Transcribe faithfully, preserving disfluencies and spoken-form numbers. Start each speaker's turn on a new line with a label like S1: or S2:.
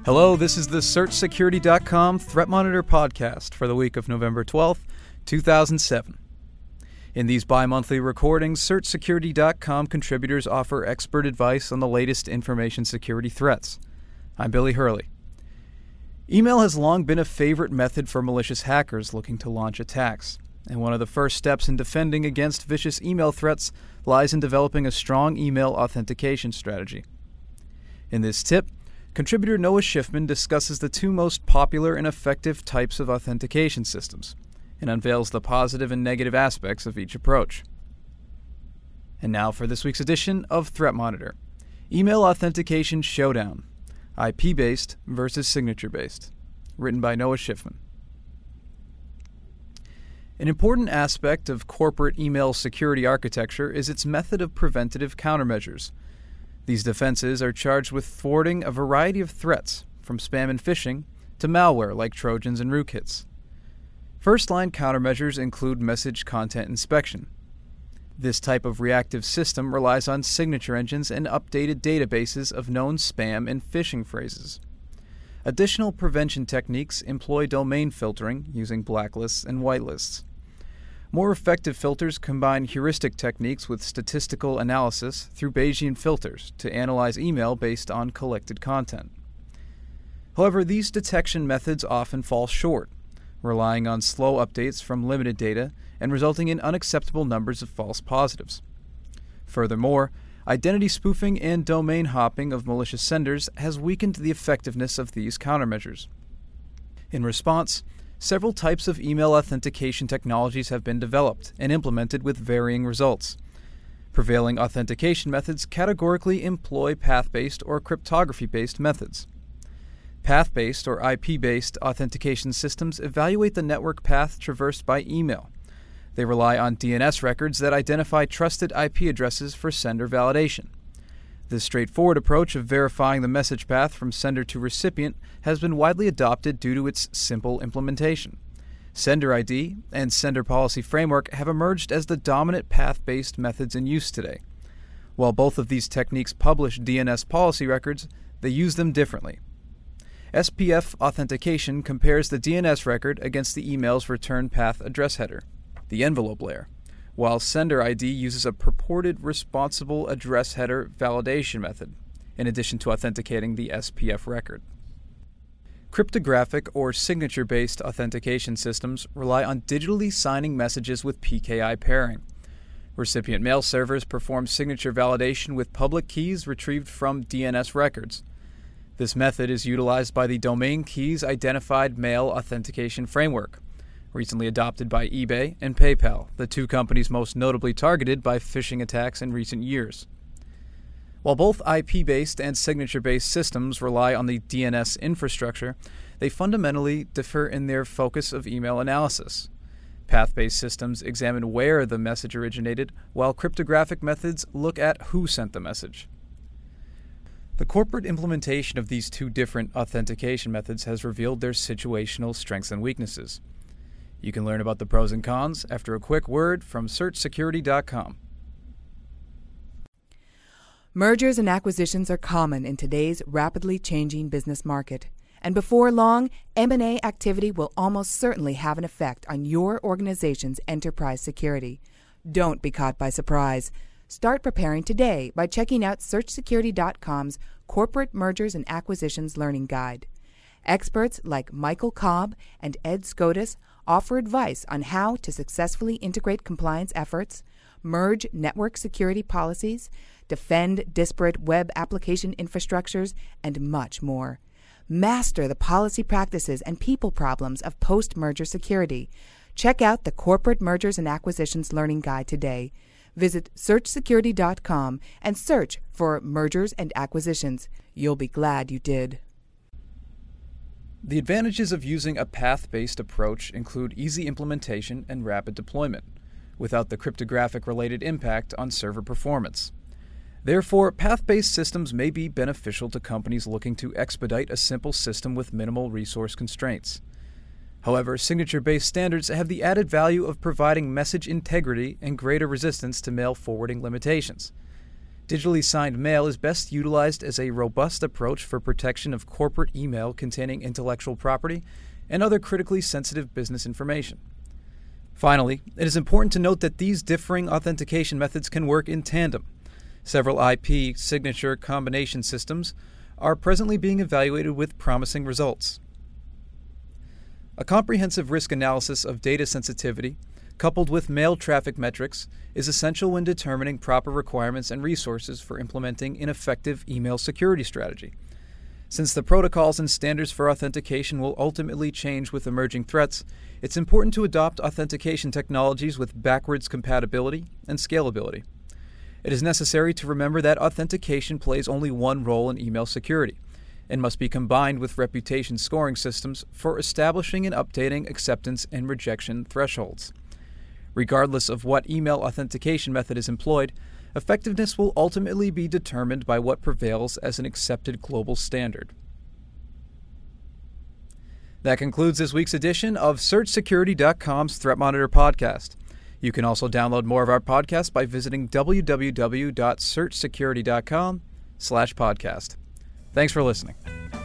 S1: Hello, this is the Search Security dot com Threat Monitor podcast for the week of November twelfth, two thousand seven. In these bi-monthly recordings, Search Security dot com contributors offer expert advice on the latest information security threats. I'm Billy Hurley. Email has long been a favorite method for malicious hackers looking to launch attacks, and one of the first steps in defending against vicious email threats lies in developing a strong email authentication strategy. In this tip, contributor Noah Schiffman discusses the two most popular and effective types of authentication systems and unveils the positive and negative aspects of each approach. And now for this week's edition of Threat Monitor, Email Authentication Showdown, I P-based versus signature-based, written by Noah Schiffman. An important aspect of corporate email security architecture is its method of preventative countermeasures. These defenses are charged with thwarting a variety of threats, from spam and phishing to malware like Trojans and rootkits. First-line countermeasures include message content inspection. This type of reactive system relies on signature engines and updated databases of known spam and phishing phrases. Additional prevention techniques employ domain filtering using blacklists and whitelists. More effective filters combine heuristic techniques with statistical analysis through Bayesian filters to analyze email based on collected content. However, these detection methods often fall short, relying on slow updates from limited data and resulting in unacceptable numbers of false positives. Furthermore, identity spoofing and domain hopping of malicious senders has weakened the effectiveness of these countermeasures. In response, several types of email authentication technologies have been developed and implemented with varying results. Prevailing authentication methods categorically employ path-based or cryptography-based methods. Path-based or I P-based authentication systems evaluate the network path traversed by email. They rely on D N S records that identify trusted I P addresses for sender validation. This straightforward approach of verifying the message path from sender to recipient has been widely adopted due to its simple implementation. Sender I D and Sender Policy Framework have emerged as the dominant path-based methods in use today. While both of these techniques publish D N S policy records, they use them differently. S P F authentication compares the D N S record against the email's return path address header, the envelope layer, while Sender I D uses a purported responsible address header validation method, in addition to authenticating the S P F record. Cryptographic or signature-based authentication systems rely on digitally signing messages with P K I pairing. Recipient mail servers perform signature validation with public keys retrieved from D N S records. This method is utilized by the Domain Keys Identified Mail Authentication Framework, recently adopted by eBay and PayPal, the two companies most notably targeted by phishing attacks in recent years. While both I P-based and signature-based systems rely on the D N S infrastructure, they fundamentally differ in their focus of email analysis. Path-based systems examine where the message originated, while cryptographic methods look at who sent the message. The corporate implementation of these two different authentication methods has revealed their situational strengths and weaknesses. You can learn about the pros and cons after a quick word from Search Security dot com.
S2: Mergers and acquisitions are common in today's rapidly changing business market, and before long, M and A activity will almost certainly have an effect on your organization's enterprise security. Don't be caught by surprise. Start preparing today by checking out Search Security dot com's Corporate Mergers and Acquisitions Learning Guide. Experts like Michael Cobb and Ed Scotus offer advice on how to successfully integrate compliance efforts, merge network security policies, defend disparate web application infrastructures, and much more. Master the policy practices and people problems of post-merger security. Check out the Corporate Mergers and Acquisitions Learning Guide today. Visit Search Security dot com and search for Mergers and Acquisitions. You'll be glad you did.
S1: The advantages of using a path-based approach include easy implementation and rapid deployment, without the cryptographic-related impact on server performance. Therefore, path-based systems may be beneficial to companies looking to expedite a simple system with minimal resource constraints. However, signature-based standards have the added value of providing message integrity and greater resistance to mail forwarding limitations. Digitally signed mail is best utilized as a robust approach for protection of corporate email containing intellectual property and other critically sensitive business information. Finally, it is important to note that these differing authentication methods can work in tandem. Several I P signature combination systems are presently being evaluated with promising results. A comprehensive risk analysis of data sensitivity, coupled with mail traffic metrics, is essential when determining proper requirements and resources for implementing an effective email security strategy. Since the protocols and standards for authentication will ultimately change with emerging threats, it's important to adopt authentication technologies with backwards compatibility and scalability. It is necessary to remember that authentication plays only one role in email security and must be combined with reputation scoring systems for establishing and updating acceptance and rejection thresholds. Regardless of what email authentication method is employed, effectiveness will ultimately be determined by what prevails as an accepted global standard. That concludes this week's edition of Search Security dot com's Threat Monitor podcast. You can also download more of our podcasts by visiting w w w dot search security dot com slash podcast. Thanks for listening.